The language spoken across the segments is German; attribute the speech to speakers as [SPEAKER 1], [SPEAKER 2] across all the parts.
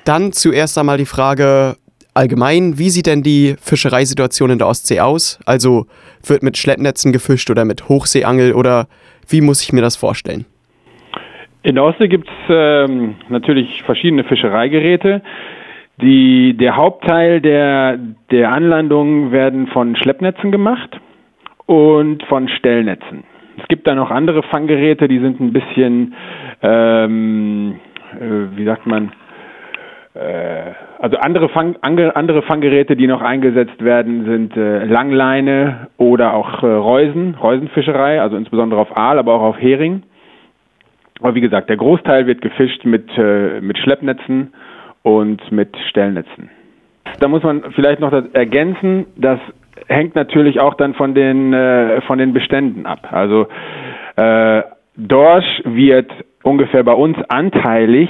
[SPEAKER 1] Dann zuerst einmal die Frage allgemein, wie sieht denn die Fischereisituation in der Ostsee aus? Also wird mit Schleppnetzen gefischt oder mit Hochseeangel oder wie muss ich mir das vorstellen?
[SPEAKER 2] In der Ostsee gibt es natürlich verschiedene Fischereigeräte. Der Hauptteil der Anlandungen werden von Schleppnetzen gemacht und von Stellnetzen. Es gibt da noch andere Fanggeräte, die sind ein bisschen, also andere Fanggeräte, die noch eingesetzt werden, sind Langleine oder auch Reusenfischerei, also insbesondere auf Aal, aber auch auf Hering. Aber wie gesagt, der Großteil wird gefischt mit Schleppnetzen und mit Stellnetzen. Da muss man vielleicht noch das ergänzen, das hängt natürlich auch dann von den Beständen ab. Also Dorsch wird ungefähr bei uns anteilig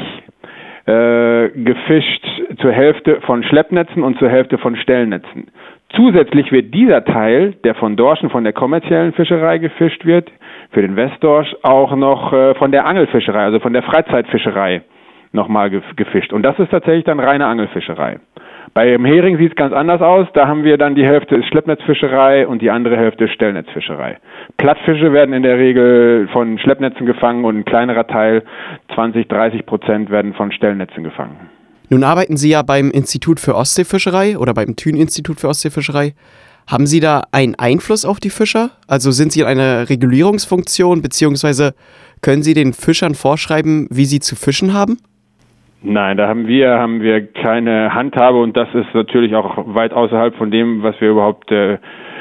[SPEAKER 2] gefischt zur Hälfte von Schleppnetzen und zur Hälfte von Stellnetzen. Zusätzlich wird dieser Teil, der von Dorschen, von der kommerziellen Fischerei gefischt wird, für den Westdorsch auch noch von der Angelfischerei, also von der Freizeitfischerei nochmal gefischt. Und das ist tatsächlich dann reine Angelfischerei. Beim Hering sieht es ganz anders aus. Da haben wir dann die Hälfte ist Schleppnetzfischerei und die andere Hälfte ist Stellnetzfischerei. Plattfische werden in der Regel von Schleppnetzen gefangen und ein kleinerer Teil, 20-30%, werden von Stellnetzen gefangen.
[SPEAKER 1] Nun arbeiten Sie ja beim Institut für Ostseefischerei oder beim Thün-Institut für Ostseefischerei. Haben Sie da einen Einfluss auf die Fischer? Also sind Sie in einer Regulierungsfunktion, beziehungsweise können Sie den Fischern vorschreiben, wie sie zu fischen haben?
[SPEAKER 2] Nein, da haben wir keine Handhabe und das ist natürlich auch weit außerhalb von dem, was wir überhaupt, das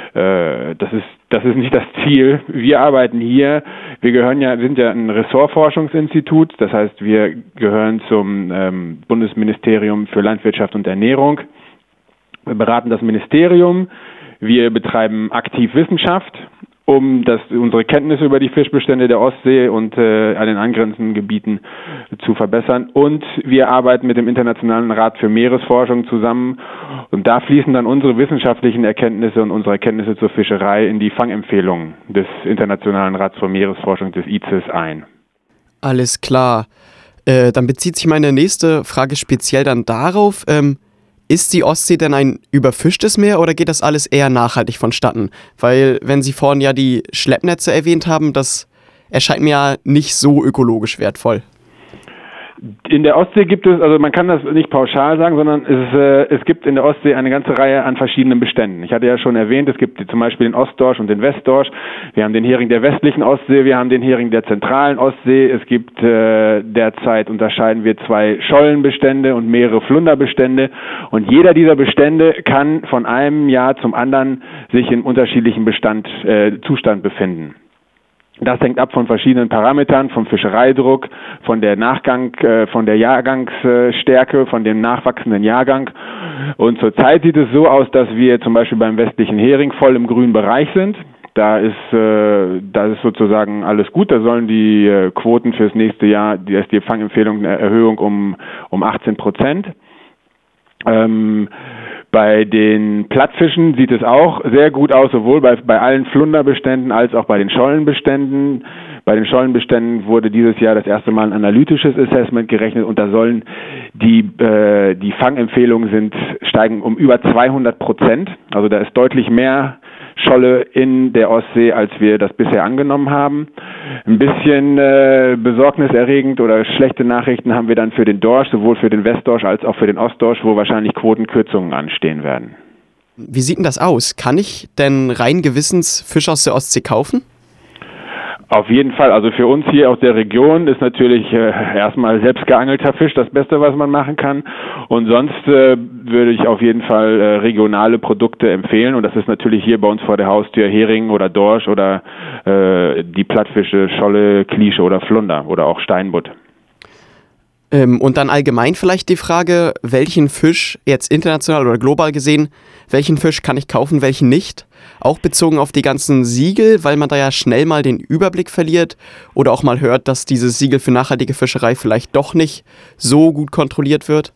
[SPEAKER 2] ist nicht das Ziel. Wir arbeiten hier, wir sind ja ein Ressortforschungsinstitut, das heißt, wir gehören zum Bundesministerium für Landwirtschaft und Ernährung. Wir beraten das Ministerium, wir betreiben aktiv Wissenschaft, um unsere Kenntnisse über die Fischbestände der Ostsee und an den angrenzenden Gebieten zu verbessern. Und wir arbeiten mit dem Internationalen Rat für Meeresforschung zusammen. Und da fließen dann unsere wissenschaftlichen Erkenntnisse und unsere Erkenntnisse zur Fischerei in die Fangempfehlungen des Internationalen Rats für Meeresforschung, des ICES, ein.
[SPEAKER 1] Alles klar. Dann bezieht sich meine nächste Frage speziell dann darauf, ist die Ostsee denn ein überfischtes Meer oder geht das alles eher nachhaltig vonstatten? Weil, wenn Sie vorhin ja die Schleppnetze erwähnt haben, das erscheint mir ja nicht so ökologisch wertvoll.
[SPEAKER 2] In der Ostsee gibt es, also man kann das nicht pauschal sagen, sondern es gibt in der Ostsee eine ganze Reihe an verschiedenen Beständen. Ich hatte ja schon erwähnt, es gibt zum Beispiel den Ostdorsch und den Westdorsch. Wir haben den Hering der westlichen Ostsee, wir haben den Hering der zentralen Ostsee. Es gibt derzeit, unterscheiden wir 2 Schollenbestände und mehrere Flunderbestände. Und jeder dieser Bestände kann von einem Jahr zum anderen sich in unterschiedlichen Zustand befinden. Das hängt ab von verschiedenen Parametern, vom Fischereidruck, von der Jahrgangsstärke, von dem nachwachsenden Jahrgang. Und zurzeit sieht es so aus, dass wir zum Beispiel beim westlichen Hering voll im grünen Bereich sind. Da ist sozusagen alles gut. Da sollen die Quoten fürs nächste Jahr, die Fangempfehlung, eine Erhöhung um 18%. Bei den Plattfischen sieht es auch sehr gut aus, sowohl bei allen Flunderbeständen als auch bei den Schollenbeständen. Bei den Schollenbeständen wurde dieses Jahr das erste Mal ein analytisches Assessment gerechnet und da sollen die Fangempfehlungen steigen um über 200%. Also da ist deutlich mehr Scholle in der Ostsee, als wir das bisher angenommen haben. Ein bisschen besorgniserregend oder schlechte Nachrichten haben wir dann für den Dorsch, sowohl für den Westdorsch als auch für den Ostdorsch, wo wahrscheinlich Quotenkürzungen anstehen werden.
[SPEAKER 1] Wie sieht denn das aus? Kann ich denn rein gewissens Fisch aus der Ostsee kaufen?
[SPEAKER 2] Auf jeden Fall. Also für uns hier aus der Region ist natürlich erstmal selbst geangelter Fisch das Beste, was man machen kann. Und sonst würde ich auf jeden Fall regionale Produkte empfehlen. Und das ist natürlich hier bei uns vor der Haustür Hering oder Dorsch oder die Plattfische, Scholle, Klische oder Flunder oder auch Steinbutt.
[SPEAKER 1] Und dann allgemein vielleicht die Frage, welchen Fisch, jetzt international oder global gesehen, welchen Fisch kann ich kaufen, welchen nicht? Auch bezogen auf die ganzen Siegel, weil man da ja schnell mal den Überblick verliert oder auch mal hört, dass dieses Siegel für nachhaltige Fischerei vielleicht doch nicht so gut kontrolliert wird?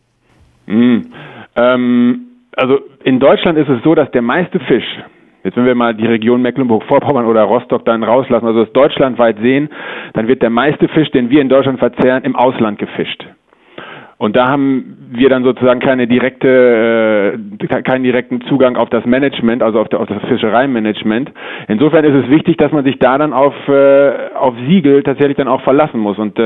[SPEAKER 2] Also in Deutschland ist es so, dass der meiste Fisch, jetzt wenn wir mal die Region Mecklenburg-Vorpommern oder Rostock dann rauslassen, also das deutschlandweit sehen, dann wird der meiste Fisch, den wir in Deutschland verzehren, im Ausland gefischt. Und da haben wir dann sozusagen keinen direkten Zugang auf das Management, also auf das Fischereimanagement. Insofern ist es wichtig, dass man sich da dann auf Siegel tatsächlich dann auch verlassen muss. Und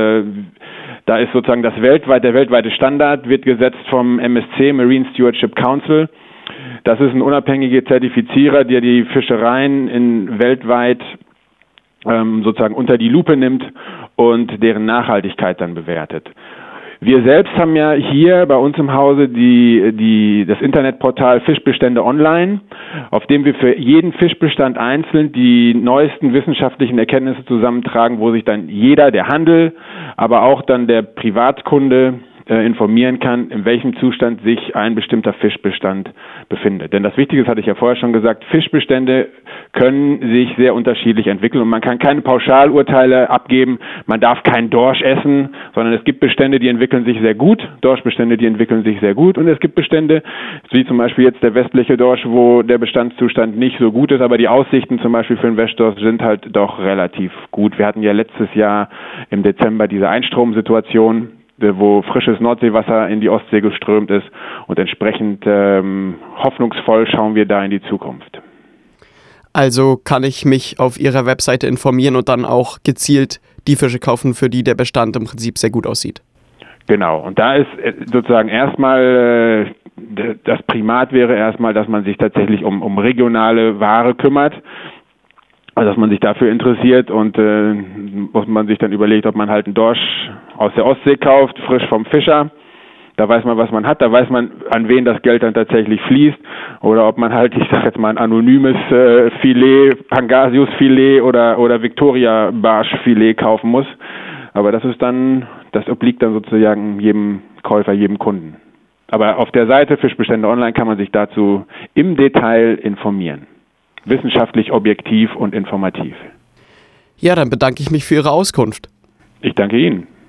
[SPEAKER 2] da ist sozusagen der weltweite Standard wird gesetzt vom MSC, Marine Stewardship Council. Das ist ein unabhängiger Zertifizierer, der die Fischereien weltweit sozusagen unter die Lupe nimmt und deren Nachhaltigkeit dann bewertet. Wir selbst haben ja hier bei uns im Hause das Internetportal Fischbestände Online, auf dem wir für jeden Fischbestand einzeln die neuesten wissenschaftlichen Erkenntnisse zusammentragen, wo sich dann jeder, der Handel, aber auch dann der Privatkunde informieren kann, in welchem Zustand sich ein bestimmter Fischbestand befindet. Denn das Wichtige, das hatte ich ja vorher schon gesagt, Fischbestände können sich sehr unterschiedlich entwickeln und man kann keine Pauschalurteile abgeben, man darf keinen Dorsch essen, sondern es gibt Bestände, die entwickeln sich sehr gut, Dorschbestände, die entwickeln sich sehr gut und es gibt Bestände, wie zum Beispiel jetzt der westliche Dorsch, wo der Bestandszustand nicht so gut ist, aber die Aussichten zum Beispiel für den Westdorsch sind halt doch relativ gut. Wir hatten ja letztes Jahr im Dezember diese Einstromsituation, wo frisches Nordseewasser in die Ostsee geströmt ist und entsprechend hoffnungsvoll schauen wir da in die Zukunft.
[SPEAKER 1] Also kann ich mich auf Ihrer Webseite informieren und dann auch gezielt die Fische kaufen, für die der Bestand im Prinzip sehr gut aussieht.
[SPEAKER 2] Genau, und da ist sozusagen erstmal, das Primat wäre erstmal, dass man sich tatsächlich um regionale Ware kümmert. Also dass man sich dafür interessiert und muss man sich dann überlegt, ob man halt einen Dorsch aus der Ostsee kauft, frisch vom Fischer. Da weiß man, was man hat, da weiß man, an wen das Geld dann tatsächlich fließt. Oder ob man halt, ich sag jetzt mal, ein anonymes Filet, Pangasiusfilet oder Victoria-Barschfilet kaufen muss. Aber das obliegt dann sozusagen jedem Käufer, jedem Kunden. Aber auf der Seite Fischbestände Online kann man sich dazu im Detail informieren. Wissenschaftlich, objektiv und informativ.
[SPEAKER 1] Ja, dann bedanke ich mich für Ihre Auskunft.
[SPEAKER 2] Ich danke Ihnen.